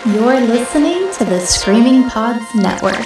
You're listening to the Screaming Pods Network.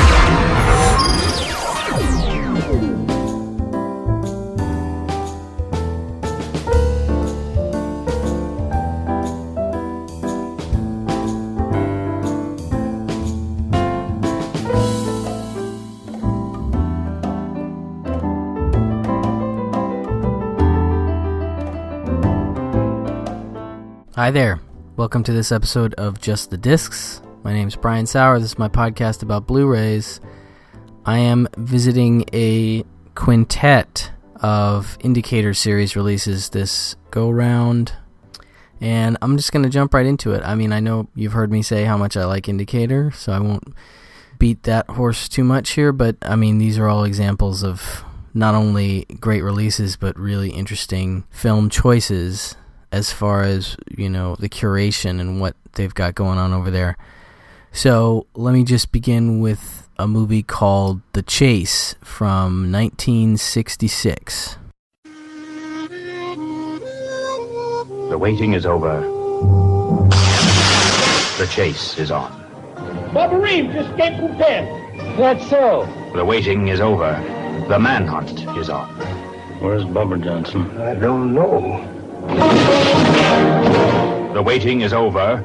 Hi there. Welcome to this episode of Just the Discs. My name's Brian Sauer. This is my podcast about Blu-rays. I am visiting a quintet of Indicator series releases this go-round, and I'm just going to jump right into it. I mean, I know you've heard me say how much I like Indicator, so I won't beat that horse too much here, but I mean, these are all examples of not only great releases, but really interesting film choices as far as, you know, the curation and what they've got going on over there. So let me just begin with a movie called The Chase from 1966. The waiting is over. The chase is on. Bubba Reeves escaped from death. That's so. The waiting is over. The manhunt is on. Where's Bubba Johnson? I don't know. The waiting is over.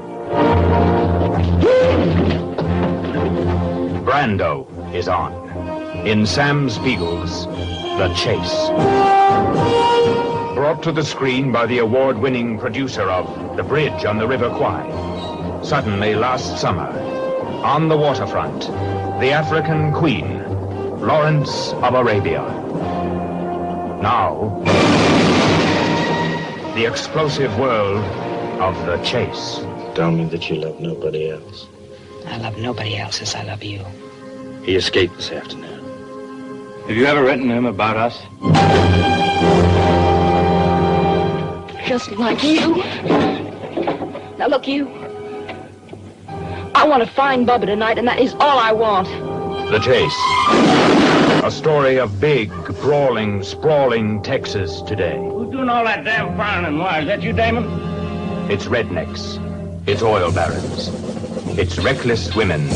Brando is on. In Sam Spiegel's The Chase. Brought to the screen by the award-winning producer of The Bridge on the River Kwai. Suddenly, last summer, on the waterfront, the African queen, Lawrence of Arabia. Now, the explosive world of The Chase. Tell me that you love nobody else. I love nobody else as I love you. He escaped this afternoon. Have you ever written him about us? Just like you. Now look, you. I want to find Bubba tonight, and that is all I want. The Chase. A story of big, brawling, sprawling Texas today. Who's doing all that damn firing and why? Is that you, Damon? It's rednecks. It's oil barons. It's reckless women.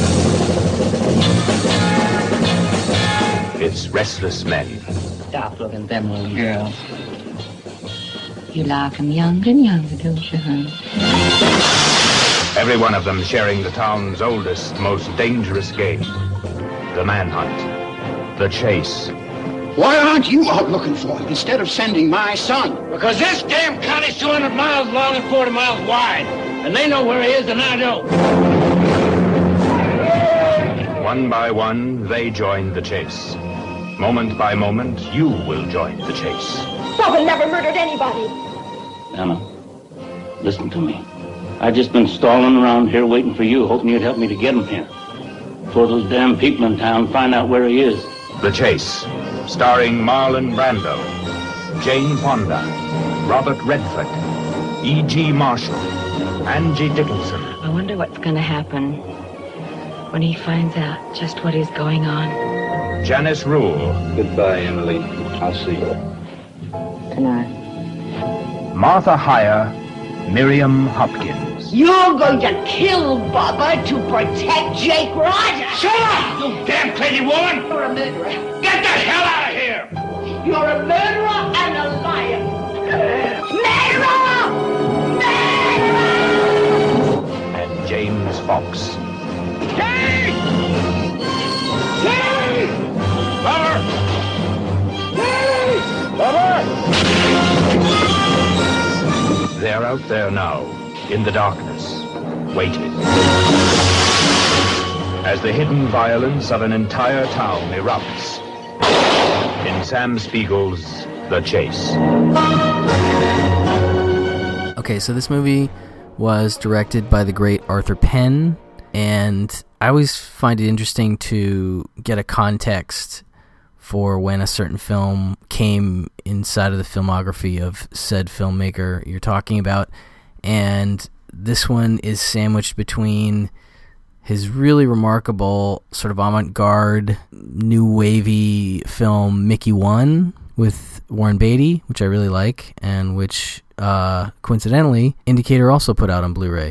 It's restless men. Stop looking at them little girls. You like them younger and younger, don't you, honey? Every one of them sharing the town's oldest, most dangerous game. The manhunt. The chase. Why aren't you out looking for him instead of sending my son? Because this damn county's 200 miles long and 40 miles wide. And they know where he is and I don't. One by one, they join the chase. Moment by moment, you will join the chase. Bubba never murdered anybody. Anna, listen to me. I've just been stalling around here waiting for you, hoping you'd help me to get him here. Before those damn people in town find out where he is. The Chase, starring Marlon Brando, Jane Fonda, Robert Redford, E.G. Marshall, Angie Dickinson. I wonder what's going to happen when he finds out just what is going on. Janice Rule. Goodbye, Emily. I'll see you. Tonight. Martha Heyer, Miriam Hopkins. You're going to kill Bubba to protect Jake Rogers. Shut up, you damn crazy woman! You're a murderer. Get the hell out of here! You're a murderer and a liar. Murderer! Murderer! And James Fox. Jake! Jake! Bubba! Jake! Bubba! They're out there now, in the darkness, waiting. As the hidden violence of an entire town erupts in Sam Spiegel's The Chase. Okay, so this movie was directed by the great Arthur Penn, and I always find it interesting to get a context for when a certain film came inside of the filmography of said filmmaker you're talking about. And this one is sandwiched between his really remarkable sort of avant-garde, new wavy film Mickey 1 with Warren Beatty, which I really like, and which coincidentally Indicator also put out on Blu-ray.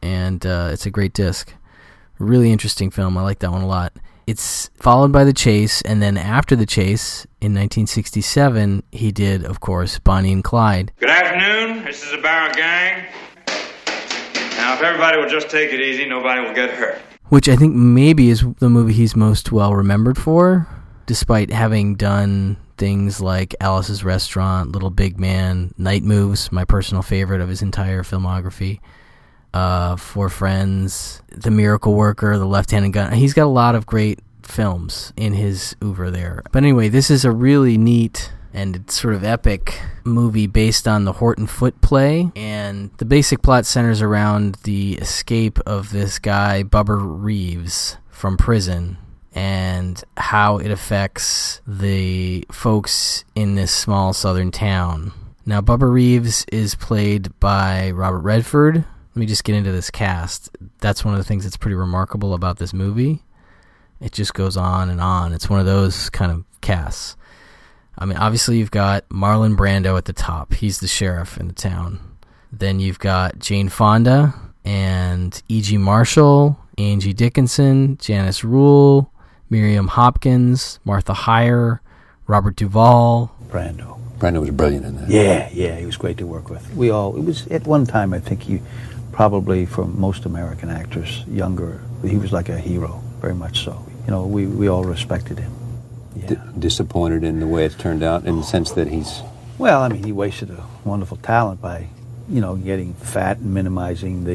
and it's a great disc. Really interesting film. I like that one a lot. It's followed by The Chase, and then after The Chase, in 1967, he did, of course, Bonnie and Clyde. Good afternoon. This is the Barrel Gang. Now, if everybody will just take it easy, nobody will get hurt. Which I think maybe is the movie he's most well remembered for, despite having done things like Alice's Restaurant, Little Big Man, Night Moves, my personal favorite of his entire filmography, Four Friends, The Miracle Worker, The Left-Handed Gun. He's got a lot of great films in his oeuvre there. But anyway, this is a really neat and sort of epic movie based on the Horton Foote play, and the basic plot centers around the escape of this guy, Bubba Reeves, from prison, and how it affects the folks in this small southern town. Now, Bubba Reeves is played by Robert Redford. Let me just get into this cast. That's one of the things that's pretty remarkable about this movie. It just goes on and on. It's one of those kind of casts. I mean, obviously you've got Marlon Brando at the top. He's the sheriff in the town. Then you've got Jane Fonda and E.G. Marshall, Angie Dickinson, Janice Rule, Miriam Hopkins, Martha Heyer, Robert Duvall. Brando was brilliant in that. Yeah, he was great to work with. It was at one time, I think he probably, for most American actors, younger, he was like a hero, very much so. You know, we all respected him. Yeah. Disappointed in the way it's turned out, in the sense that he's... Well, I mean, he wasted a wonderful talent by, getting fat and minimizing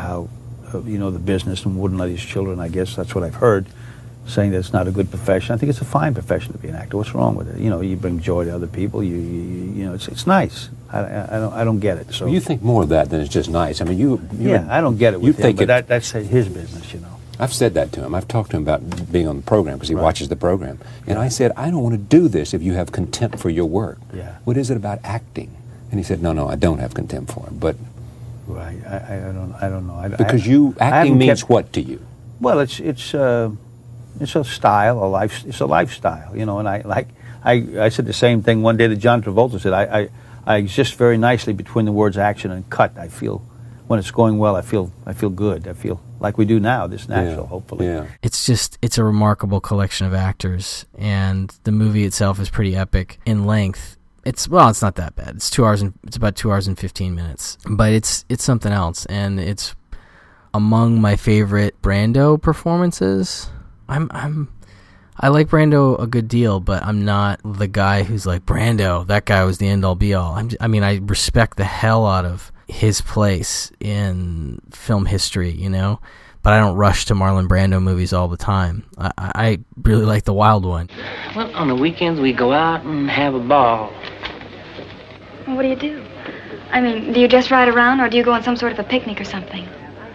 the business, and wouldn't let his children, I guess, that's what I've heard, saying that it's not a good profession. I think it's a fine profession to be an actor. What's wrong with it? You bring joy to other people. It's nice. I don't get it. So you think more of that than it's just nice. I mean, I don't get it with him, but that's his business, I've said that to him. I've talked to him about being on the program because he watches the program. And I said, I don't want to do this if you have contempt for your work. Yeah. What is it about acting? And he said, no, I don't have contempt for him. But right, I don't know. Because acting means what to you? Well, it's a style, it's a lifestyle, And I said the same thing one day that John Travolta said. I exist very nicely between the words action and cut. I feel when it's going well, I feel good. I feel like we do now, this natural, hopefully. Yeah. It's a remarkable collection of actors, and the movie itself is pretty epic in length. It's not that bad. It's about 2 hours and 15 minutes, but it's something else, and it's among my favorite Brando performances. I like Brando a good deal, but I'm not the guy who's like, Brando, that guy was the end-all be-all. I respect the hell out of his place in film history, but I don't rush to Marlon Brando movies all the time. I really like The Wild One. Well, on the weekends we go out and have a ball. Well, what do you do? Do you just ride around, or do you go on some sort of a picnic or something?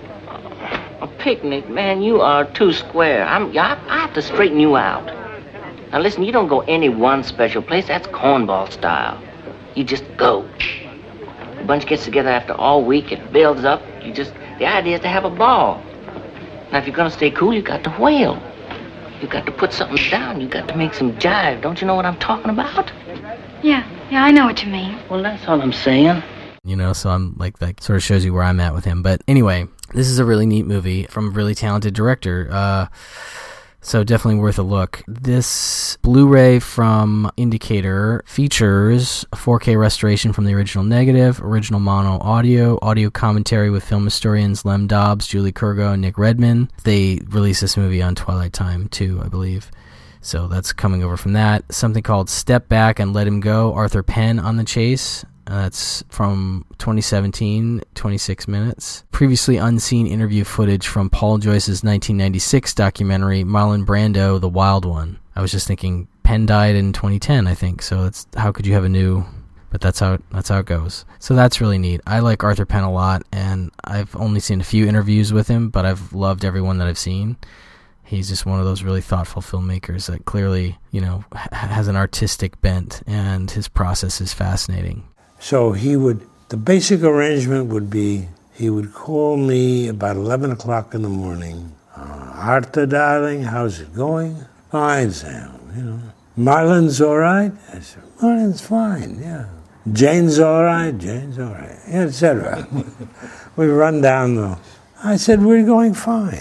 A picnic? Man, you are too square. I have to straighten you out. Now listen, you don't go any one special place. That's cornball style. You just go. A bunch gets together after all week. It builds up. The idea is to have a ball. Now, if you're going to stay cool, you got to whale. You got to put something down. You got to make some jive. Don't you know what I'm talking about? Yeah, I know what you mean. Well, that's all I'm saying. So I'm like, that sort of shows you where I'm at with him. But anyway, this is a really neat movie from a really talented director. So definitely worth a look. This Blu-ray from Indicator features a 4K restoration from the original negative, original mono audio commentary with film historians Lem Dobbs, Julie Kurgo, and Nick Redman. They released this movie on Twilight Time too, I believe. So that's coming over from that. Something called Step Back and Let Him Go, Arthur Penn on the chase. That's from 2017, 26 minutes. Previously unseen interview footage from Paul Joyce's 1996 documentary, Marlon Brando, The Wild One. I was just thinking, Penn died in 2010, I think, so how could you have a new... But that's how it goes. So that's really neat. I like Arthur Penn a lot, and I've only seen a few interviews with him, but I've loved everyone that I've seen. He's just one of those really thoughtful filmmakers that clearly, has an artistic bent, and his process is fascinating. So the basic arrangement would be, he would call me about 11 o'clock in the morning. Arthur, darling, how's it going? Fine, Sam, Marlon's all right? I said, Marlon's fine, yeah. Jane's all right, etc. We run down I said, we're going fine.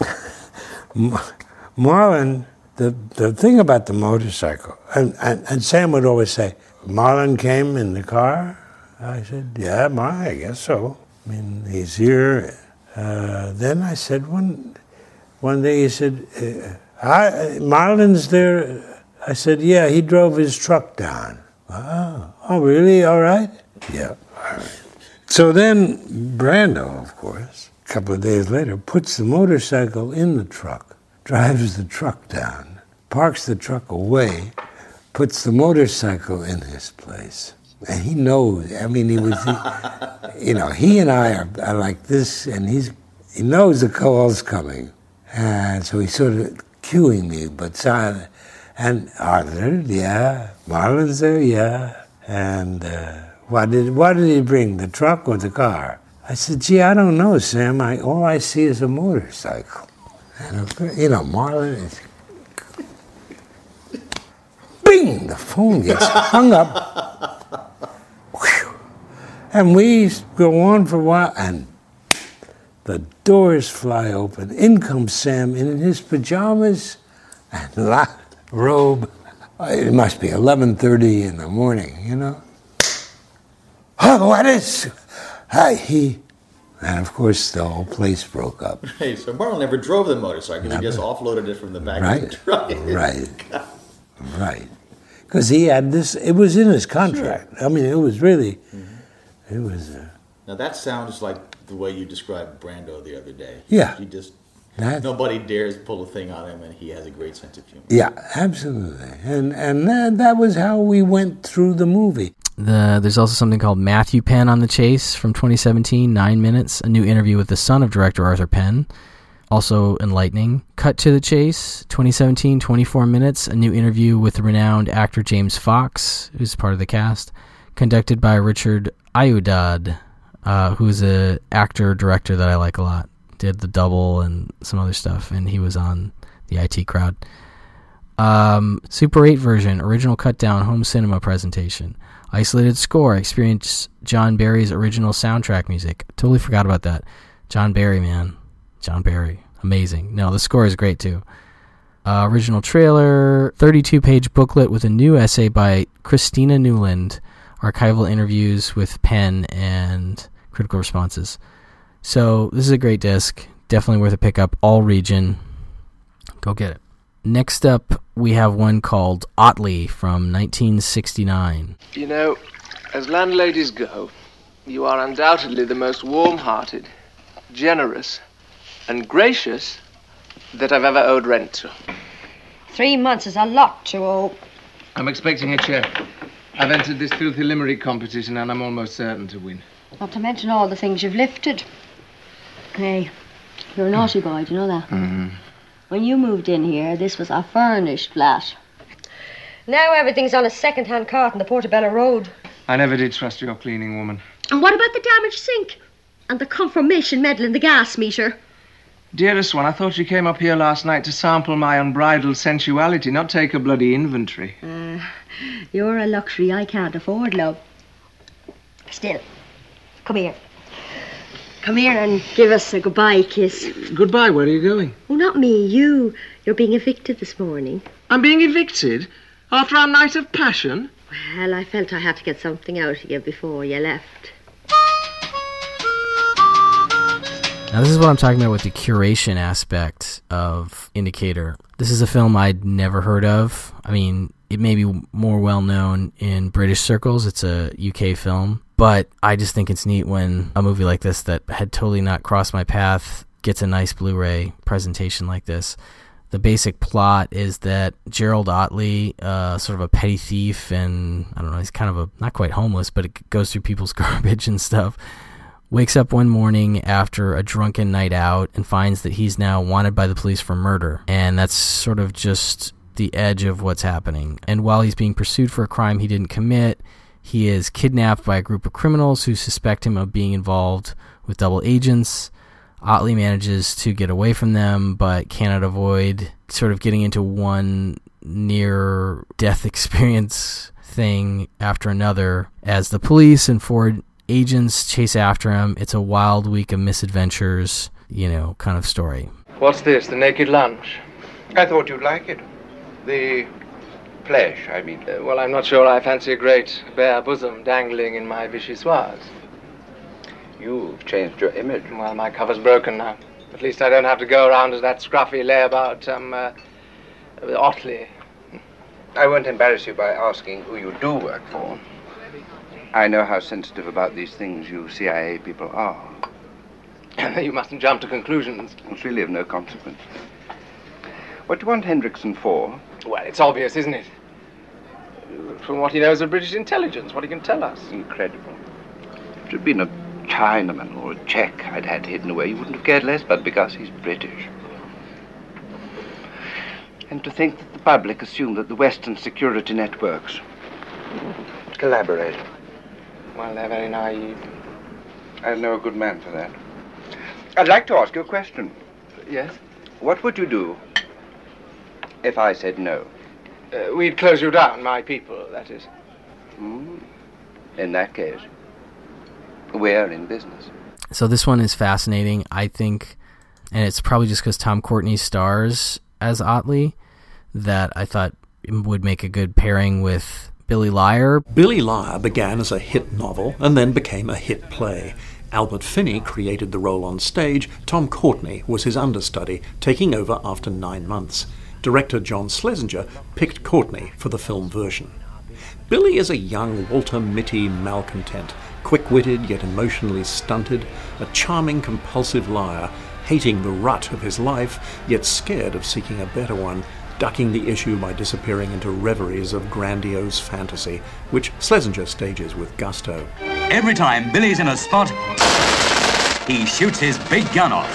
Marlon, the thing about the motorcycle, and Sam would always say, Marlon came in the car? I said, yeah, I guess so. I mean, he's here. Then I said, one day he said, Marlon's there. I said, yeah, he drove his truck down. Oh, really? All right? Yeah, all right. So then Brando, of course, a couple of days later, puts the motorcycle in the truck, drives the truck down, parks the truck away, puts the motorcycle in his place. And he knows, I mean, he and I are like this, and he knows the call's coming. And so he's sort of cueing me, but silent. And Arthur, yeah. Marlon's there, yeah. And what did he bring, the truck or the car? I said, gee, I don't know, Sam. All I see is a motorcycle. And, Marlon is... Bing! The phone gets hung up. Whew. And we go on for a while, and the doors fly open. In comes Sam in his pajamas and robe. It must be 11:30 in the morning, Oh, what is... And of course, the whole place broke up. Hey, so Marlon never drove the motorcycle. He just offloaded it from the back of the truck. Right. Because he had this... It was in his contract. Sure. I mean, it was really... Mm-hmm. It was... Now, that sounds like the way you described Brando the other day. Yeah. He just... Nobody dares pull a thing on him, and he has a great sense of humor. Yeah, absolutely. And that was how we went through the movie. There's also something called Matthew Penn on the Chase from 2017, 9 minutes, a new interview with the son of director Arthur Penn, also enlightening. Cut to the Chase, 2017, 24 minutes, a new interview with renowned actor James Fox, who's part of the cast, conducted by Richard Ayoudad, who's an actor-director that I like a lot. Did The Double and some other stuff, and he was on the IT Crowd. Super 8 version, original cut down, home cinema presentation. Isolated score, experience John Barry's original soundtrack music. Totally forgot about that. John Barry, man. John Barry. Amazing. No, the score is great too. Original trailer, 32-page booklet with a new essay by Christina Newland, archival interviews with Penn and critical responses. So this is a great disc. Definitely worth a pickup. All region. Go get it. Next up, we have one called Otley from 1969. You know, as landladies go, you are undoubtedly the most warm-hearted, generous, and gracious that I've ever owed rent to. 3 months is a lot to owe. I'm expecting a check. I've entered this filthy limerick competition, and I'm almost certain to win. Not to mention all the things you've lifted. Hey, you're a naughty boy, do you know that? Mm-hmm. When you moved in here, this was a furnished flat. Now everything's on a second-hand cart on the Portobello Road. I never did trust your cleaning woman. And what about the damaged sink? And the confirmation medal in the gas meter? Dearest one, I thought you came up here last night to sample my unbridled sensuality, not take a bloody inventory. You're a luxury I can't afford, love. Still, come here. Come here and give us a goodbye kiss. Goodbye? Where are you going? Oh, not me, you. You're being evicted this morning. I'm being evicted? After our night of passion? Well, I felt I had to get something out of you before you left. Now, this is what I'm talking about with the curation aspect of Indicator. This is a film I'd never heard of. I mean, it may be more well-known in British circles. It's a UK film. But I just think it's neat when a movie like this that had totally not crossed my path gets a nice Blu-ray presentation like this. The basic plot is that Gerald Otley, sort of a petty thief, and I don't know, he's kind of not quite homeless, but it goes through people's garbage and stuff, wakes up one morning after a drunken night out and finds that he's now wanted by the police for murder. And that's sort of just the edge of what's happening. And while he's being pursued for a crime he didn't commit, he is kidnapped by a group of criminals who suspect him of being involved with double agents. Otley manages to get away from them, but cannot avoid sort of getting into one near-death experience thing after another as the police and 4 agents chase after him. It's a wild week of misadventures. kind of story. What's this, the naked lunch? I thought you'd like it. The flesh, I mean. Well, I'm not sure I fancy a great bare bosom dangling in my vichyssoise. You've changed your image. Well, my cover's broken now. At least I don't have to go around as that scruffy layabout, Otley. I won't embarrass you by asking who you do work for. I know how sensitive about these things you CIA people are. You mustn't jump to conclusions. It's really of no consequence. What do you want Hendrickson for? Well, it's obvious, isn't it? From what he knows of British intelligence, what he can tell us. Incredible. It should have been a Chinaman or a Czech I'd had hidden away. You wouldn't have cared less, but because he's British. And to think that the public assume that the Western security networks collaborate. Well, they're very naive. I know a good man for that. I'd like to ask you a question. Yes? What would you do if I said no? We'd close you down, my people, that is. In that case, we're in business. So this one is fascinating, I think, and it's probably just because Tom Courtenay stars as Otley that I thought would make a good pairing with Billy Liar. Billy Liar began as a hit novel and then became a hit play. Albert Finney created the role on stage. Tom Courtenay was his understudy, taking over after 9 months. Director John Schlesinger picked Courtenay for the film version. Billy is a young Walter Mitty malcontent, quick-witted yet emotionally stunted, a charming, compulsive liar, hating the rut of his life, yet scared of seeking a better one, ducking the issue by disappearing into reveries of grandiose fantasy, which Schlesinger stages with gusto. Every time Billy's in a spot, he shoots his big gun off.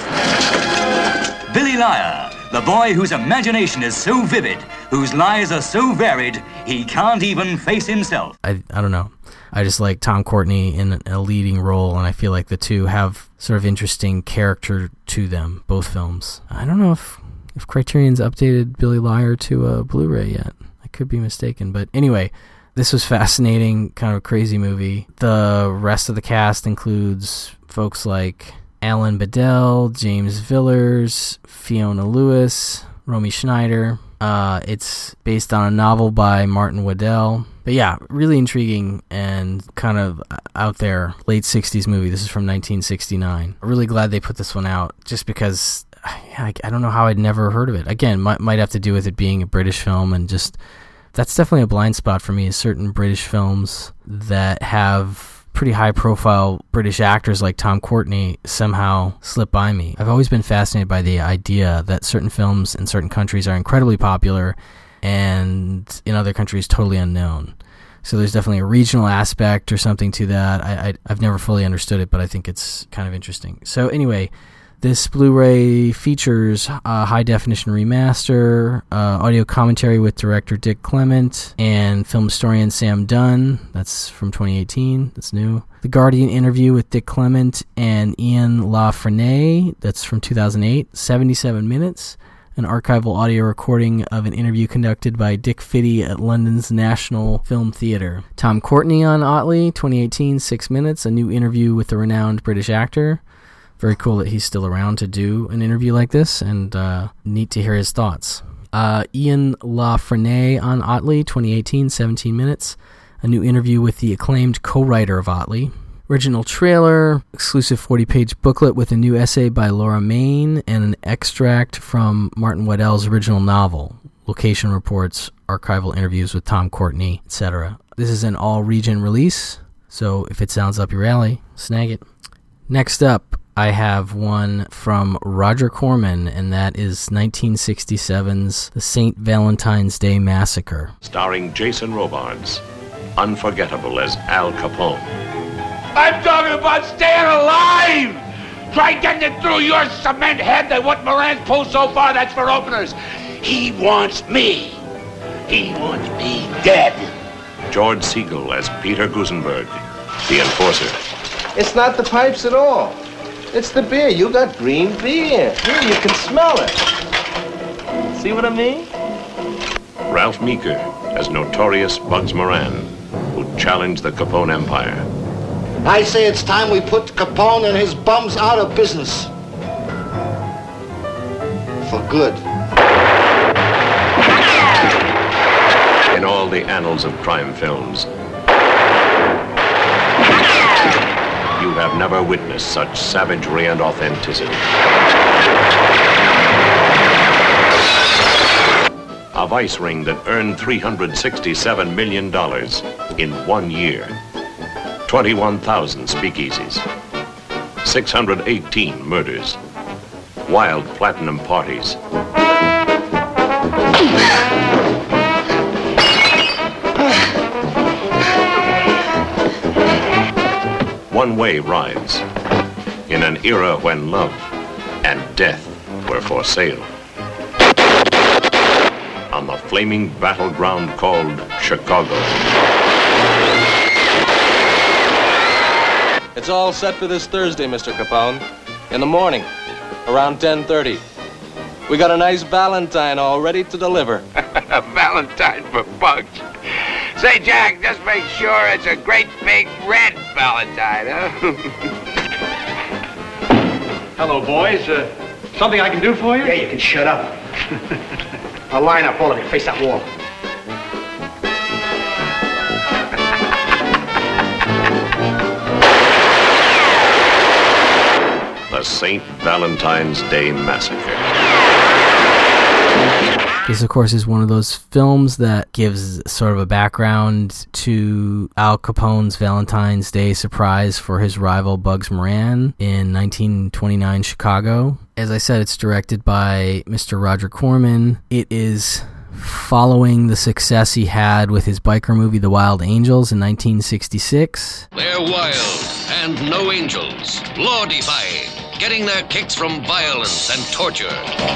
Billy Liar, the boy whose imagination is so vivid, whose lies are so varied, he can't even face himself. I don't know. I just like Tom Courtenay in a leading role, and I feel like the two have sort of interesting character to them, both films. I don't know if Criterion's updated Billy Liar to a Blu-ray yet. I could be mistaken, but anyway, this was fascinating, kind of a crazy movie. The rest of the cast includes folks like Alan Bedell, James Villers, Fiona Lewis, Romy Schneider. It's based on a novel by Martin Waddell. But yeah, really intriguing and kind of out there, late 60s movie. This is from 1969. I'm really glad they put this one out, just because I don't know how I'd never heard of it. Again, might have to do with it being a British film, and just that's definitely a blind spot for me, is certain British films that have pretty high-profile British actors like Tom Courtenay somehow slip by me. I've always been fascinated by the idea that certain films in certain countries are incredibly popular and in other countries totally unknown. So there's definitely a regional aspect or something to that. I've never fully understood it, but I think it's kind of interesting. So anyway, this Blu-ray features a high-definition remaster, audio commentary with director Dick Clement, and film historian Sam Dunn. That's from 2018. That's new. The Guardian interview with Dick Clement and Ian LaFrennais. That's from 2008. 77 minutes. An archival audio recording of an interview conducted by Dick Fitty at London's National Film Theatre. Tom Courtenay on Otley, 2018, 6 minutes. A new interview with the renowned British actor. Very cool that he's still around to do an interview like this, and neat to hear his thoughts. Ian LaFrennais on Otley, 2018, 17 minutes. A new interview with the acclaimed co-writer of Otley. Original trailer, exclusive 40-page booklet with a new essay by Laura Main, and an extract from Martin Waddell's original novel. Location reports, archival interviews with Tom Courtenay, etc. This is an all-region release, so if it sounds up your alley, snag it. Next up, I have one from Roger Corman, and that is 1967's The St. Valentine's Day Massacre. Starring Jason Robards, unforgettable as Al Capone. I'm talking about staying alive! Try getting it through your cement head that what Moran's pulled so far, that's for openers. He wants me. He wants me dead. George Siegel as Peter Gusenberg, the enforcer. It's not the pipes at all. It's the beer. You got green beer. Here, you can smell it. See what I mean? Ralph Meeker as notorious Bugs Moran, who challenged the Capone empire. I say it's time we put Capone and his bums out of business. for good. In all the annals of crime films, you have never witnessed such savagery and authenticity. A vice ring that earned $367 million in 1 year. 21,000 speakeasies. 618 murders. Wild platinum parties. One-way rides. In an era when love and death were for sale. On the flaming battleground called Chicago. It's all set for this Thursday, Mr. Capone. In the morning, around 10:30. We got a nice Valentine all ready to deliver. A Valentine for Bugs. Say, Jack, just make sure it's a great big red Valentine, huh? Hello, boys. Something I can do for you? Yeah, you can shut up. I'll line up, all of you. Face that wall. The St. Valentine's Day Massacre. This, of course, is one of those films that gives sort of a background to Al Capone's Valentine's Day surprise for his rival Bugs Moran in 1929 Chicago. As I said, it's directed by Mr. Roger Corman. It is following the success he had with his biker movie The Wild Angels in 1966. They're wild and no angels, law-defying, getting their kicks from violence and torture.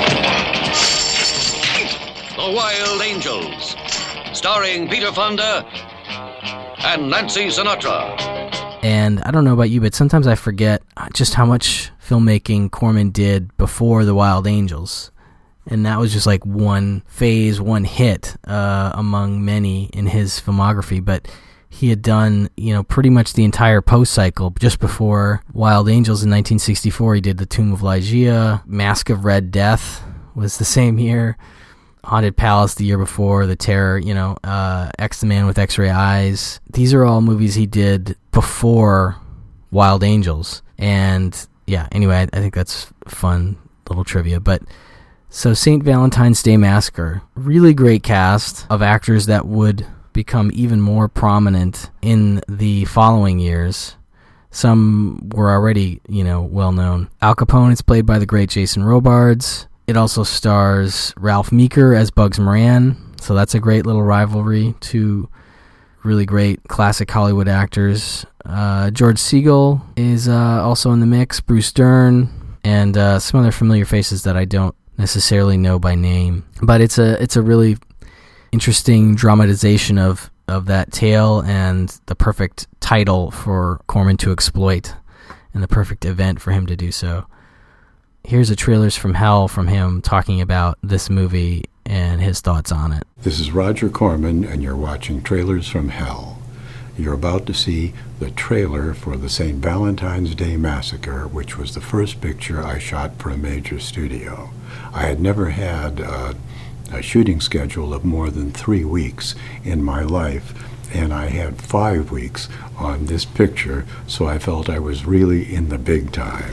The Wild Angels, starring Peter Fonda and Nancy Sinatra. And I don't know about you, but sometimes I forget just how much filmmaking Corman did before The Wild Angels. And that was just like one phase, one hit among many in his filmography. But he had done, pretty much the entire post-cycle. Just before Wild Angels in 1964, he did The Tomb of Ligeia. Mask of Red Death was the same year. Haunted Palace the year before, The Terror, X the Man with X-Ray Eyes. These are all movies he did before Wild Angels. And yeah, anyway, I think that's fun little trivia. But so St. Valentine's Day Massacre, really great cast of actors that would become even more prominent in the following years. Some were already, well known. Al Capone is played by the great Jason Robards. It also stars Ralph Meeker as Bugs Moran, so that's a great little rivalry. Two really great classic Hollywood actors. George Segal is also in the mix, Bruce Dern, and some other familiar faces that I don't necessarily know by name. But it's a really interesting dramatization of that tale and the perfect title for Corman to exploit and the perfect event for him to do so. Here's a Trailers from Hell from him talking about this movie and his thoughts on it. This is Roger Corman, and you're watching Trailers from Hell. You're about to see the trailer for the St. Valentine's Day Massacre, which was the first picture I shot for a major studio. I had never had a shooting schedule of more than 3 weeks in my life, and I had 5 weeks on this picture, so I felt I was really in the big time.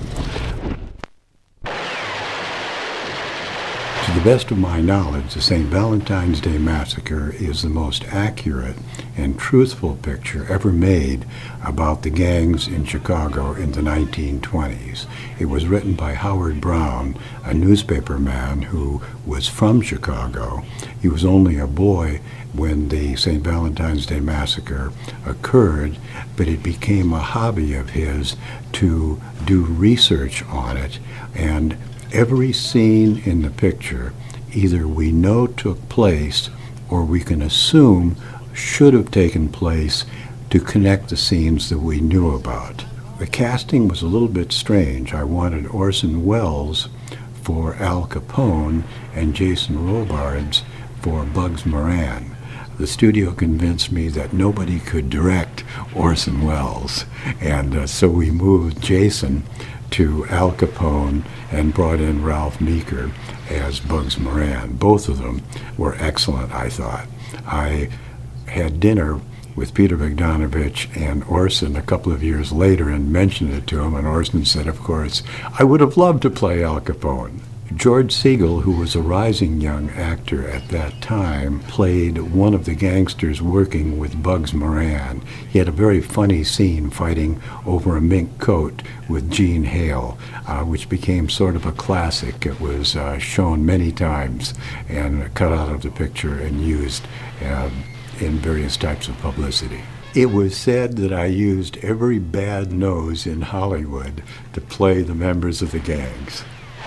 To the best of my knowledge, the St. Valentine's Day Massacre is the most accurate and truthful picture ever made about the gangs in Chicago in the 1920s. It was written by Howard Brown, a newspaper man who was from Chicago. He was only a boy when the St. Valentine's Day Massacre occurred, but it became a hobby of his to do research on it, and every scene in the picture either we know took place or we can assume should have taken place to connect the scenes that we knew about. The casting was a little bit strange. I wanted Orson Welles for Al Capone and Jason Robards for Bugs Moran. The studio convinced me that nobody could direct Orson Welles, and so we moved Jason to Al Capone and brought in Ralph Meeker. as Bugs Moran. Both of them were excellent, I thought. I had dinner with Peter Bogdanovich and Orson a couple of years later and mentioned it to him, and Orson said, of course, I would have loved to play Al Capone. George Segal, who was a rising young actor at that time, played one of the gangsters working with Bugs Moran. He had a very funny scene fighting over a mink coat with Gene Hale, which became sort of a classic. It was shown many times and cut out of the picture and used in various types of publicity. It was said that I used every bad nose in Hollywood to play the members of the gangs.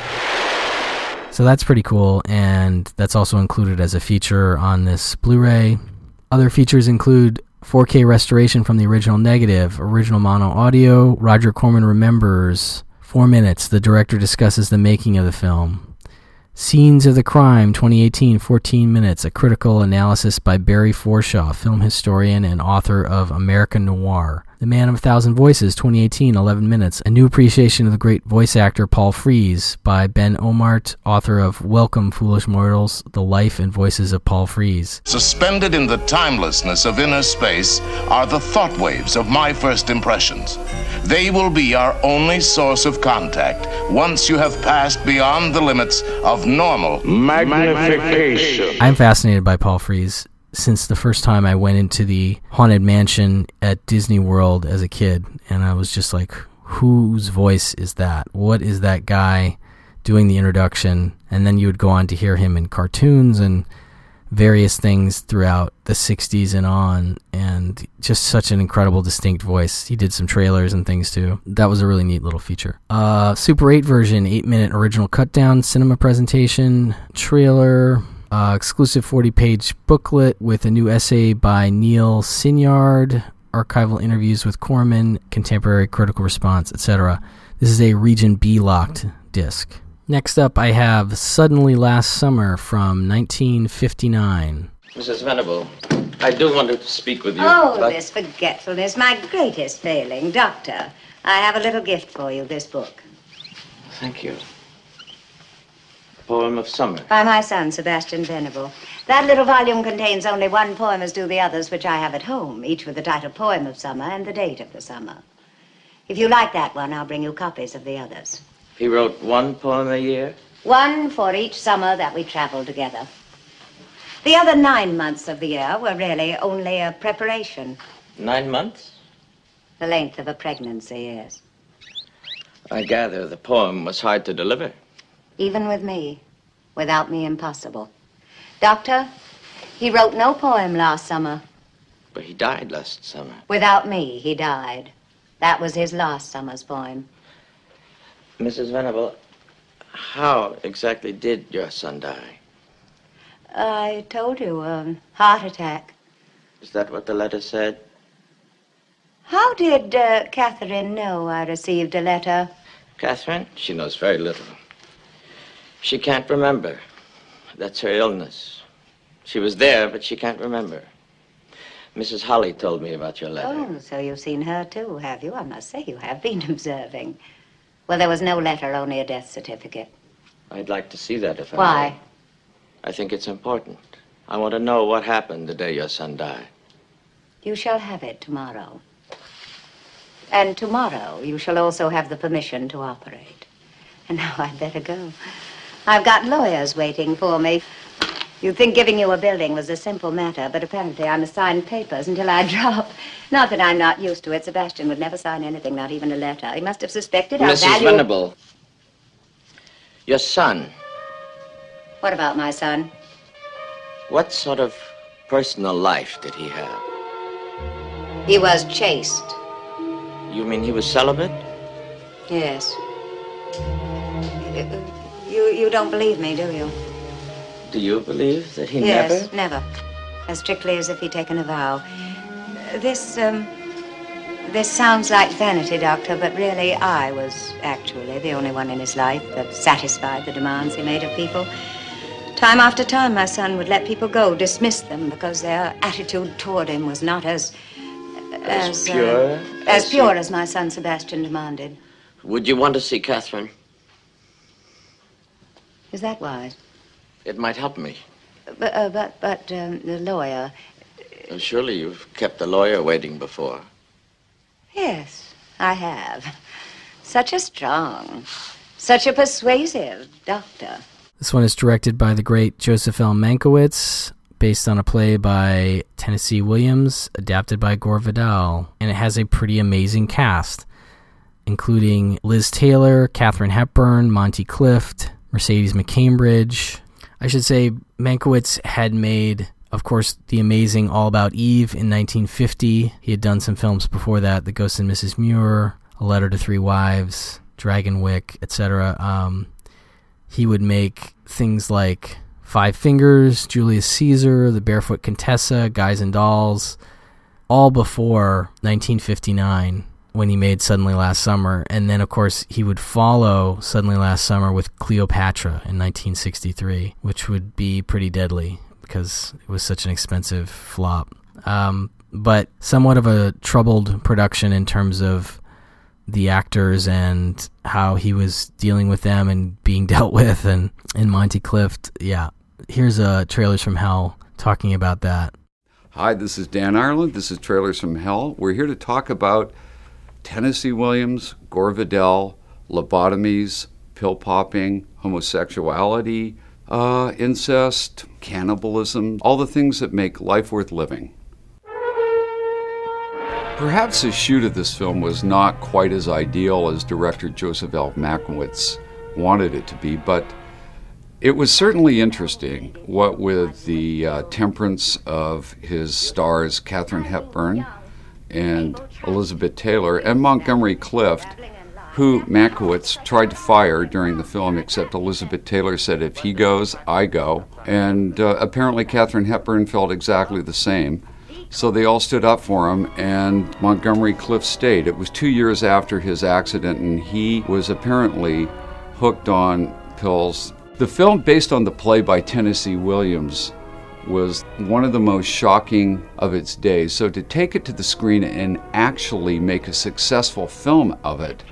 So that's pretty cool, and that's also included as a feature on this Blu-ray. Other features include 4K restoration from the original negative, original mono audio, Roger Corman remembers, 4 minutes, the director discusses the making of the film. Scenes of the Crime, 2018, 14 minutes, a critical analysis by Barry Forshaw, film historian and author of American Noir. The Man of a Thousand Voices, 2018, 11 minutes, a new appreciation of the great voice actor Paul Frees by Ben Omart, author of Welcome, Foolish Mortals, The Life and Voices of Paul Frees. Suspended in the timelessness of inner space are the thought waves of my first impressions. They will be our only source of contact once you have passed beyond the limits of normal magnification. I'm fascinated by Paul Frees since the first time I went into the Haunted Mansion at Disney World as a kid, and I was just like, whose voice is that? What is that guy doing the introduction? And then you would go on to hear him in cartoons and various things throughout the 60s and on, and just such an incredible, distinct voice. He did some trailers and things too. That was a really neat little feature. Super 8 version, 8-minute original cut-down, cinema presentation, trailer, exclusive 40-page booklet with a new essay by Neil Sinyard, archival interviews with Corman, contemporary critical response, etc. This is a Region B locked disc. Next up, I have Suddenly Last Summer from 1959. Mrs. Venable, I do want to speak with you. Oh, this forgetfulness, my greatest failing. Doctor, I have a little gift for you, this book. Thank you. Poem of Summer. By my son, Sebastian Venable. That little volume contains only one poem as do the others, which I have at home, each with the title Poem of Summer and the date of the summer. If you like that one, I'll bring you copies of the others. He wrote one poem a year? One for each summer that we traveled together. The other 9 months of the year were really only a preparation. 9 months? The length of a pregnancy, yes. I gather the poem was hard to deliver. Even with me. Without me, impossible. Doctor, he wrote no poem last summer. But he died last summer. Without me, he died. That was his last summer's poem. Mrs. Venable, how exactly did your son die? I told you, heart attack. Is that what the letter said? How did Catherine know I received a letter? Catherine? She knows very little. She can't remember. That's her illness. She was there, but she can't remember. Mrs. Holly told me about your letter. Oh, so you've seen her too, have you? I must say you have been observing. Well, there was no letter, only a death certificate. I'd like to see that if I Why? may. I think it's important. I want to know what happened the day your son died. You shall have it tomorrow. And tomorrow you shall also have the permission to operate. And now I'd better go. I've got lawyers waiting for me. You'd think giving you a building was a simple matter, but apparently I must sign papers until I drop. Not that I'm not used to it. Sebastian would never sign anything, not even a letter. He must have suspected how Mrs. Venable, your son. What about my son? What sort of personal life did he have? He was chaste. You mean he was celibate? Yes. You don't believe me, do you? Do you believe that he Yes, never. As strictly as if he'd taken a vow. This sounds like vanity, Doctor, but really I was actually the only one in his life that satisfied the demands he made of people. Time after time, my son would let people go, dismiss them, because their attitude toward him was not as pure as my son Sebastian demanded. Would you want to see Catherine? Is that wise? It might help me. But the lawyer... Surely you've kept the lawyer waiting before. Yes, I have. Such a strong, such a persuasive doctor. This one is directed by the great Joseph L. Mankiewicz, based on a play by Tennessee Williams, adapted by Gore Vidal, and it has a pretty amazing cast, including Liz Taylor, Katharine Hepburn, Monty Clift, Mercedes McCambridge. I should say Mankiewicz had made, of course, the amazing All About Eve in 1950. He had done some films before that, The Ghost and Mrs. Muir, A Letter to Three Wives, Dragon Wick, etc. He would make things like Five Fingers, Julius Caesar, The Barefoot Contessa, Guys and Dolls, all before 1959 when he made Suddenly Last Summer. And then, of course, he would follow Suddenly Last Summer with Cleopatra in 1963, which would be pretty deadly because it was such an expensive flop. But somewhat of a troubled production in terms of the actors and how he was dealing with them and being dealt with, and Monty Clift. Yeah, here's Trailers from Hell talking about that. Hi, this is Dan Ireland. This is Trailers from Hell. We're here to talk about Tennessee Williams, Gore Vidal, lobotomies, pill popping, homosexuality, incest, cannibalism, all the things that make life worth living. Perhaps the shoot of this film was not quite as ideal as director Joseph L. Mankiewicz wanted it to be, but it was certainly interesting, what with the temperance of his stars Katharine Hepburn and Elizabeth Taylor and Montgomery Clift, who Mankiewicz tried to fire during the film, except Elizabeth Taylor said, if he goes, I go. And apparently Katharine Hepburn felt exactly the same. So they all stood up for him, and Montgomery Clift stayed. It was 2 years after his accident, and he was apparently hooked on pills. The film, based on the play by Tennessee Williams, was one of the most shocking of its days. So to take it to the screen and actually make a successful film of it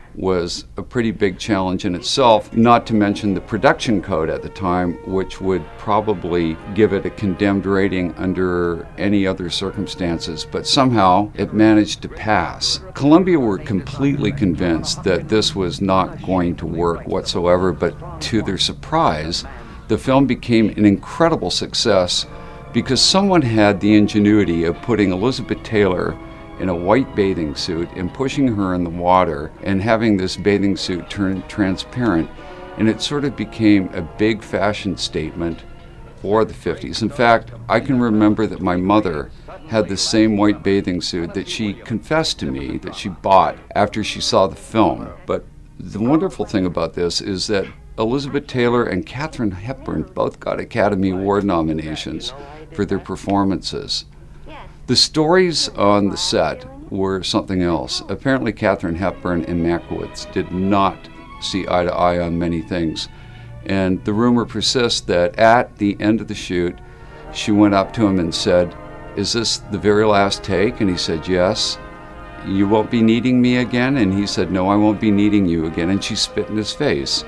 was a pretty big challenge in itself, not to mention the production code at the time, which would probably give it a condemned rating under any other circumstances, but somehow it managed to pass. Columbia were completely convinced that this was not going to work whatsoever, but to their surprise, the film became an incredible success because someone had the ingenuity of putting Elizabeth Taylor in a white bathing suit and pushing her in the water and having this bathing suit turn transparent, and it sort of became a big fashion statement for the 50s. In fact, I can remember that my mother had the same white bathing suit that she confessed to me that she bought after she saw the film. But the wonderful thing about this is that Elizabeth Taylor and Katharine Hepburn both got Academy Award nominations for their performances. The stories on the set were something else. Apparently Katharine Hepburn and Mankiewicz did not see eye to eye on many things. And the rumor persists that at the end of the shoot, she went up to him and said, "Is this the very last take?" And he said, "Yes." "You won't be needing me again?" And he said, "No, I won't be needing you again." And she spit in his face.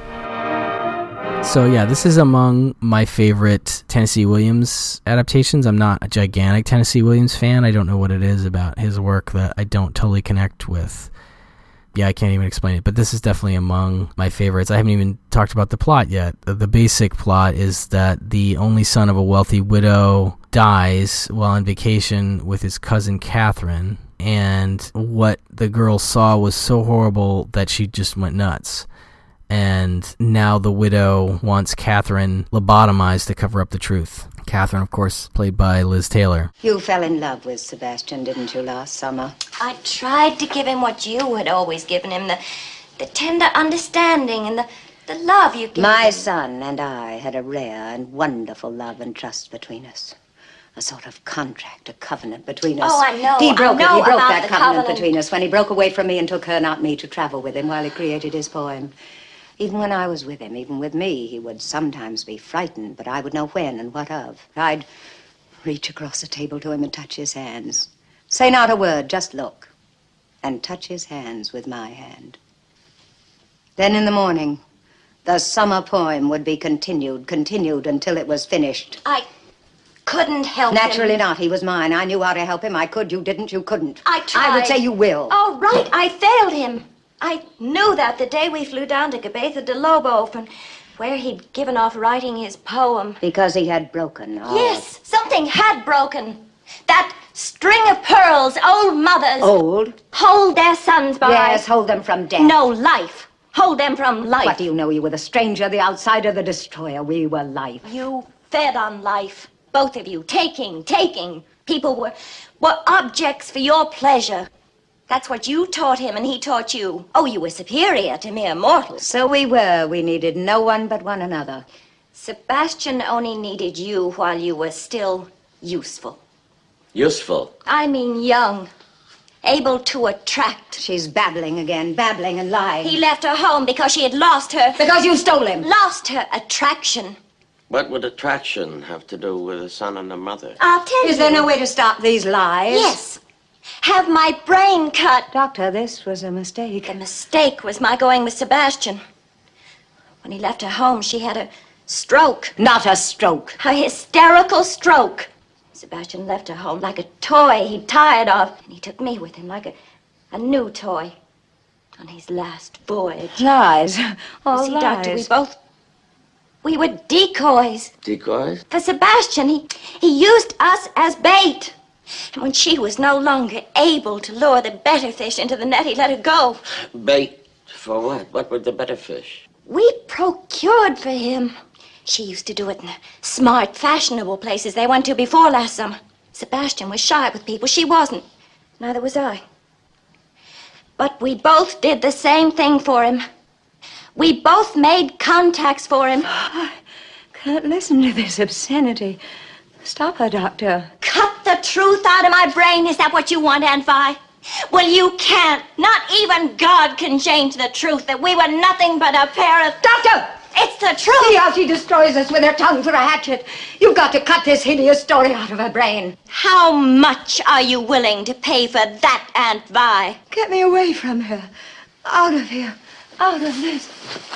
So yeah, this is among my favorite Tennessee Williams adaptations. I'm not a gigantic Tennessee Williams fan. I don't know what it is about his work that I don't totally connect with. Yeah, I can't even explain it, but this is definitely among my favorites. I haven't even talked about the plot yet. The basic plot is that the only son of a wealthy widow dies while on vacation with his cousin Catherine, and what the girl saw was so horrible that she just went nuts. And now the widow wants Catherine lobotomized to cover up the truth. Catherine, of course, played by Liz Taylor. You fell in love with Sebastian, didn't you, last summer? I tried to give him what you had always given him, the tender understanding and the love you gave My him. son and I had a rare and wonderful love and trust between us. A sort of contract, a covenant between us. Oh, I know. He broke it. I know He broke about that the covenant covenant between us when he broke away from me and took her, not me, to travel with him while he created his poem. Even when I was with him, even with me, he would sometimes be frightened, but I would know when and what of. I'd reach across the table to him and touch his hands. Say not a word, just look. And touch his hands with my hand. Then in the morning, The summer poem would be continued until it was finished. I couldn't help him. Naturally not. He was mine. I knew how to help him. I could. You didn't. You couldn't. I tried. I would say you will. Oh, right. I failed him. I knew that the day we flew down to Cabeza de Lobo from where he'd given off writing his poem. Because he had broken. Oh. Yes, something had broken. That string of pearls old mothers... Old? Hold their sons by... Yes, hold them from death. No, life. Hold them from life. What do you know? You were the stranger, the outsider, the destroyer. We were life. You fed on life. Both of you. Taking. People were objects for your pleasure. That's what you taught him and he taught you. Oh, you were superior to mere mortals. So we were. We needed no one but one another. Sebastian only needed you while you were still useful. Useful? I mean young. Able to attract. She's babbling again, babbling and lying. He left her home because she had lost her... Because you stole him. Lost her attraction. What would attraction have to do with a son and a mother? I'll tell you. Is there no way to stop these lies? Yes. Have my brain cut. Doctor, this was a mistake. The mistake was my going with Sebastian. When he left her home, she had a stroke. Not a stroke. A hysterical stroke. Sebastian left her home like a toy he'd tired of, and he took me with him like a new toy on his last voyage. Lies. All See, lies. Doctor, we were decoys. Decoys? For Sebastian, he used us as bait. And when she was no longer able to lure the better fish into the net, he let her go. Bait for what? What were the better fish? We procured for him. She used to do it in the smart, fashionable places they went to before last summer. Sebastian was shy with people. She wasn't. Neither was I. But we both did the same thing for him. We both made contacts for him. I can't listen to this obscenity. Stop her, Doctor. Cut the truth out of my brain. Is that what you want, Aunt Vi? Well, you can't. Not even God can change the truth that we were nothing but a pair of... Doctor! It's the truth! See how she destroys us with her tongue for a hatchet. You've got to cut this hideous story out of her brain. How much are you willing to pay for that, Aunt Vi? Get me away from her. Out of here. Out of this.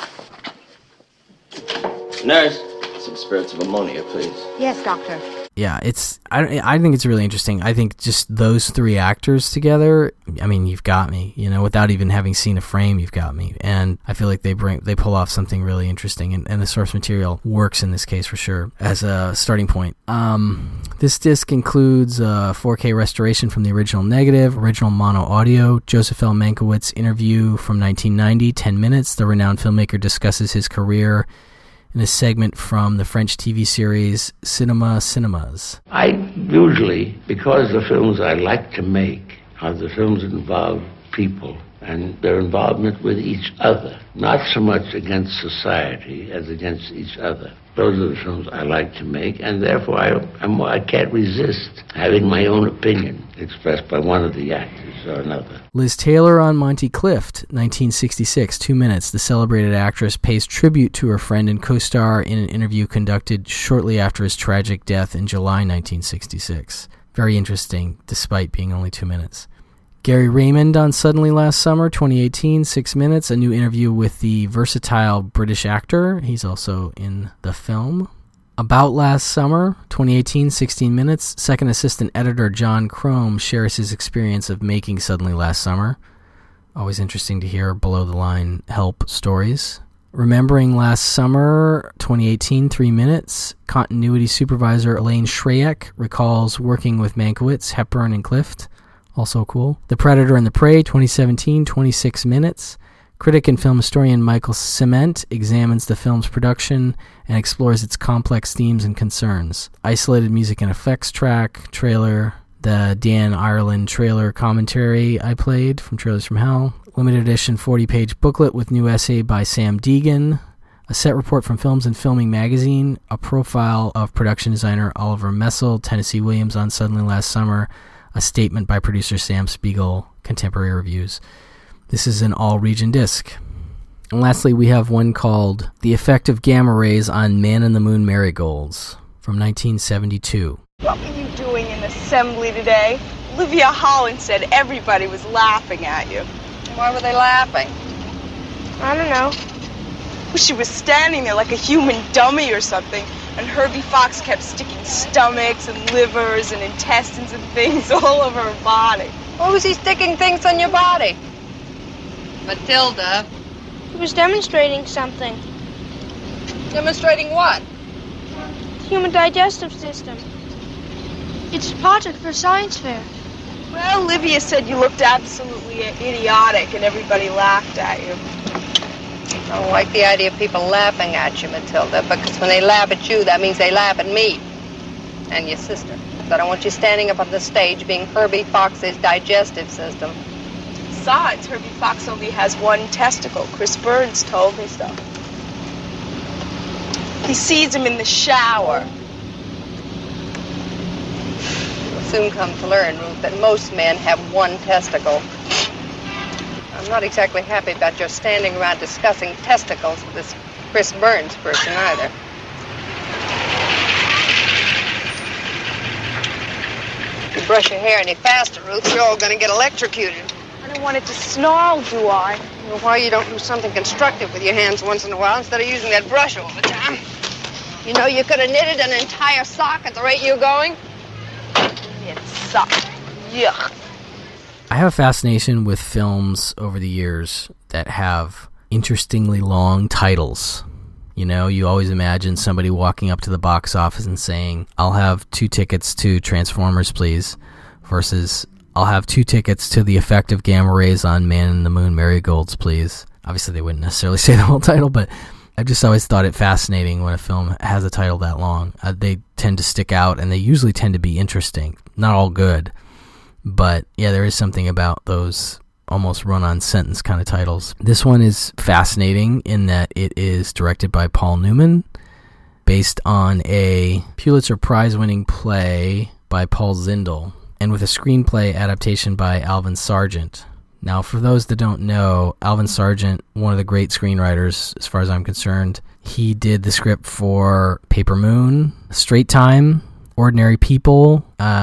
Nurse, some spirits of ammonia, please. Yes, Doctor. Yeah, I think it's really interesting. I think just those three actors together, I mean, you've got me, without even having seen a frame, you've got me. And I feel like they pull off something really interesting, and the source material works in this case for sure as a starting point. This disc includes a 4K restoration from the original negative, original mono audio, Joseph L. Mankiewicz interview from 1990, 10 minutes. The renowned filmmaker discusses his career in a segment from the French TV series Cinema Cinemas. I usually, because the films I like to make are the films that involve people and their involvement with each other, not so much against society as against each other. Those are the films I like to make, and therefore I can't resist having my own opinion expressed by one of the actors or another. Liz Taylor on Monty Clift, 1966, 2 minutes. The celebrated actress pays tribute to her friend and co-star in an interview conducted shortly after his tragic death in July 1966. Very interesting, despite being only 2 minutes. Gary Raymond on Suddenly Last Summer, 2018, 6 minutes. A new interview with the versatile British actor. He's also in the film. About Last Summer, 2018, 16 minutes. Second assistant editor John Crome shares his experience of making Suddenly Last Summer. Always interesting to hear below-the-line help stories. Remembering Last Summer, 2018, 3 minutes. Continuity supervisor Elaine Shrayek recalls working with Mankiewicz, Hepburn, and Clift. Also cool. The Predator and the Prey, 2017, 26 minutes. Critic and film historian Michael Cement examines the film's production and explores its complex themes and concerns. Isolated music and effects track, trailer, the Dan Ireland trailer commentary I played from Trailers from Hell, limited edition 40-page booklet with new essay by Sam Deegan, a set report from Films and Filming magazine, a profile of production designer Oliver Messel, Tennessee Williams on Suddenly Last Summer, a statement by producer Sam Spiegel, contemporary reviews. This is an all-region disc. And lastly, we have one called The Effect of Gamma Rays on Man in the Moon Marigolds from 1972. What were you doing in assembly today? Olivia Holland said everybody was laughing at you. Why were they laughing? I don't know. Well, she was standing there like a human dummy or something, and Herbie Fox kept sticking stomachs and livers and intestines and things all over her body. Why was he sticking things on your body? Matilda. He was demonstrating something. Demonstrating what? The human digestive system. It's a project for science fair. Well, Livia said you looked absolutely idiotic and everybody laughed at you. I don't like the idea of people laughing at you, Matilda, because when they laugh at you, that means they laugh at me and your sister. So I don't want you standing up on the stage being Herbie Fox's digestive system. Besides, Herbie Fox only has one testicle. Chris Burns told me so. He sees him in the shower. You'll soon come to learn, Ruth, that most men have one testicle. I'm not exactly happy about your standing around discussing testicles with this Chris Burns person either. If you brush your hair any faster, Ruth, you're all going to get electrocuted. I don't want it to snarl, do I? Well, why you don't do something constructive with your hands once in a while instead of using that brush all the time? You know, you could have knitted an entire sock at the rate you're going. Knit sock. Yuck. I have a fascination with films over the years that have interestingly long titles. You know, you always imagine somebody walking up to the box office and saying, "I'll have 2 tickets to Transformers, please," versus, "I'll have 2 tickets to the effect of gamma rays on Man in the Moon Marigolds, please." Obviously, they wouldn't necessarily say the whole title, but I've just always thought it fascinating when a film has a title that long. They tend to stick out, and they usually tend to be interesting. Not all good. But yeah, there is something about those almost run-on sentence kind of titles. This one is fascinating in that it is directed by Paul Newman, based on a Pulitzer Prize-winning play by Paul Zindel, and with a screenplay adaptation by Alvin Sargent. Now, for those that don't know, Alvin Sargent, one of the great screenwriters as far as I'm concerned, he did the script for Paper Moon, Straight Time, Ordinary People.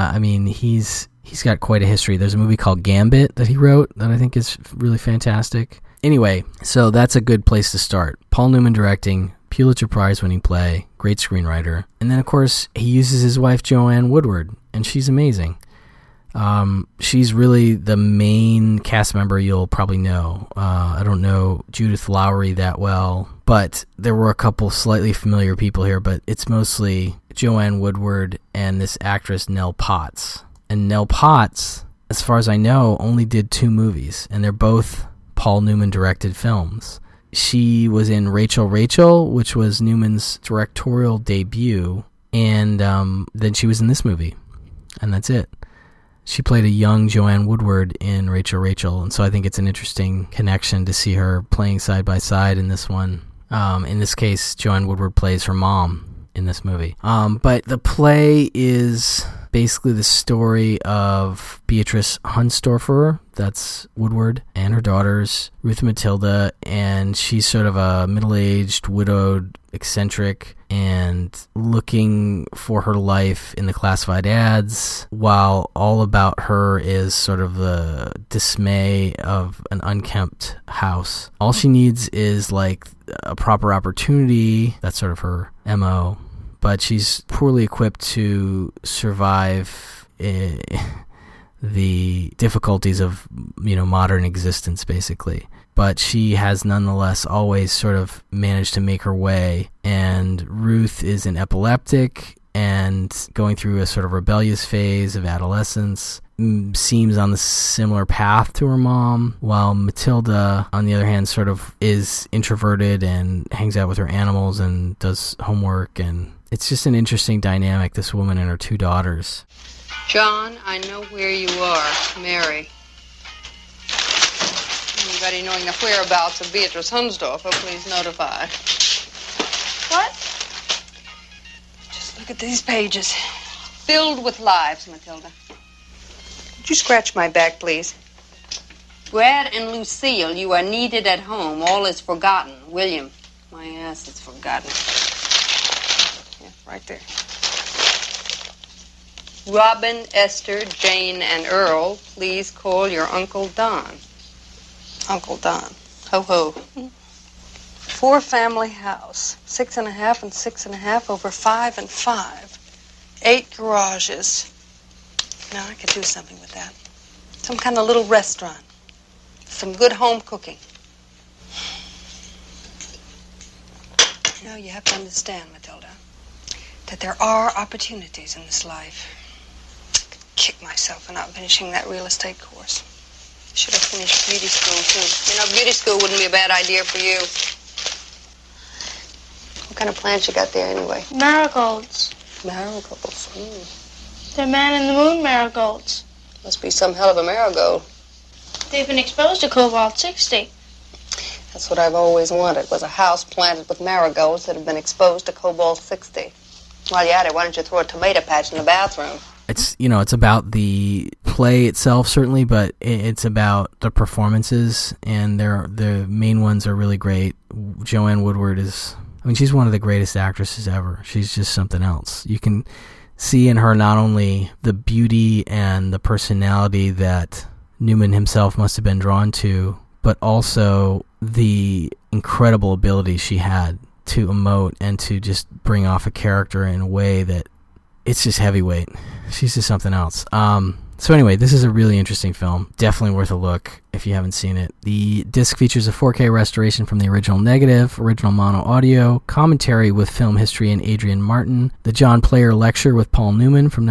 He's got quite a history. There's a movie called Gambit that he wrote that I think is really fantastic. Anyway, so that's a good place to start. Paul Newman directing, Pulitzer Prize-winning play, great screenwriter. And then, of course, he uses his wife, Joanne Woodward, and she's amazing. She's really the main cast member you'll probably know. I don't know Judith Lowry that well, but there were a couple slightly familiar people here, but it's mostly Joanne Woodward and this actress, Nell Potts. And Nell Potts, as far as I know, only did 2 movies, and they're both Paul Newman-directed films. She was in Rachel, Rachel, which was Newman's directorial debut, and then she was in this movie, and that's it. She played a young Joanne Woodward in Rachel, Rachel, and so I think it's an interesting connection to see her playing side by side in this one. In this case, Joanne Woodward plays her mom in this movie. But the play is basically the story of Beatrice Hundstorfer, that's Woodward, and her daughters, Ruth and Matilda, and she's sort of a middle-aged, widowed, eccentric, and looking for her life in the classified ads, while all about her is sort of the dismay of an unkempt house. All she needs is like a proper opportunity, that's sort of her MO, but she's poorly equipped to survive the difficulties of, modern existence, basically. But she has nonetheless always sort of managed to make her way, and Ruth is an epileptic and going through a sort of rebellious phase of adolescence, seems on the similar path to her mom, while Matilda, on the other hand, sort of is introverted and hangs out with her animals and does homework, and it's just an interesting dynamic, this woman and her 2 daughters. John, I know where you are. Mary. Anybody knowing the whereabouts of Beatrice Hundstorfer, please notify. What? Just look at these pages. Filled with lives, Matilda. Would you scratch my back, please? Brad and Lucille, you are needed at home. All is forgotten. William, my ass is forgotten. Yeah, right there. Robin, Esther, Jane, and Earl, please call your Uncle Don. Uncle Don. Ho, ho. 4-family house. 6.5 and 6.5 over 5 and 5. 8 garages. Now I could do something with that. Some kind of little restaurant. Some good home cooking. You know, you have to understand, Matilda, that there are opportunities in this life. I could kick myself for not finishing that real estate course. Should have finished beauty school, too. You know, beauty school wouldn't be a bad idea for you. What kind of plants you got there, anyway? Marigolds. Marigolds. They're man-in-the-moon marigolds. Must be some hell of a marigold. They've been exposed to cobalt-60. That's what I've always wanted, was a house planted with marigolds that have been exposed to cobalt-60. While you're at it, why don't you throw a tomato patch in the bathroom? It's, you know, it's about the play itself, certainly, but it's about the performances, and the main ones are really great. Joanne Woodward is, I mean, she's one of the greatest actresses ever. She's just something else. You can see in her not only the beauty and the personality that Newman himself must have been drawn to, but also the incredible ability she had to emote and to just bring off a character in a way that it's just heavyweight. She's just something else. So anyway, this is a really interesting film. Definitely worth a look if you haven't seen it. The disc features a 4K restoration from the original negative, original mono audio, commentary with film history and Adrian Martin, the John Player lecture with Paul Newman from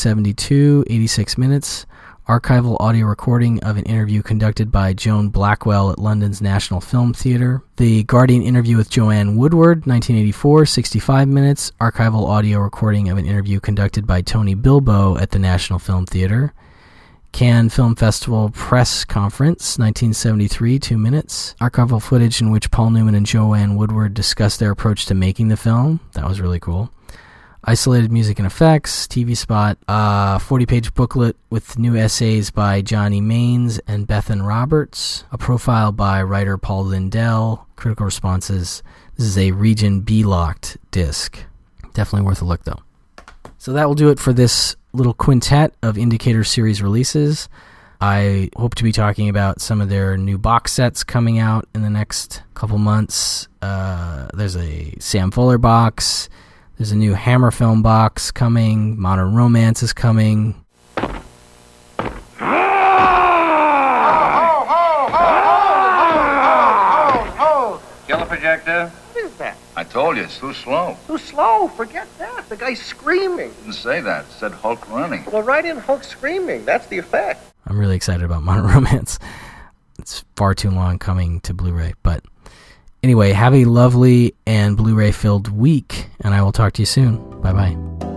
1972, 86 minutes, archival audio recording of an interview conducted by Joan Blackwell at London's National Film Theatre, the Guardian interview with Joanne Woodward, 1984, 65 minutes, archival audio recording of an interview conducted by Tony Bilbo at the National Film Theatre, Cannes Film Festival press conference, 1973, 2 minutes, archival footage in which Paul Newman and Joanne Woodward discussed their approach to making the film. That was really cool. Isolated music and effects, TV spot, 40-page booklet with new essays by Johnny Maines and Bethan Roberts, a profile by writer Paul Lindell, critical responses. This is a Region B-locked disc. Definitely worth a look, though. So that will do it for this little quintet of Indicator series releases. I hope to be talking about some of their new box sets coming out in the next couple months. There's a Sam Fuller box. There's a new Hammer film box coming. Modern Romance is coming. Kill the projector. What is that? I told you, it's too slow. Too slow. Forget that. The guy's screaming. Didn't say that. It said Hulk running. Well, write in Hulk screaming. That's the effect. I'm really excited about Modern Romance. It's far too long coming to Blu-ray, but anyway, have a lovely and Blu-ray filled week, and I will talk to you soon. Bye-bye.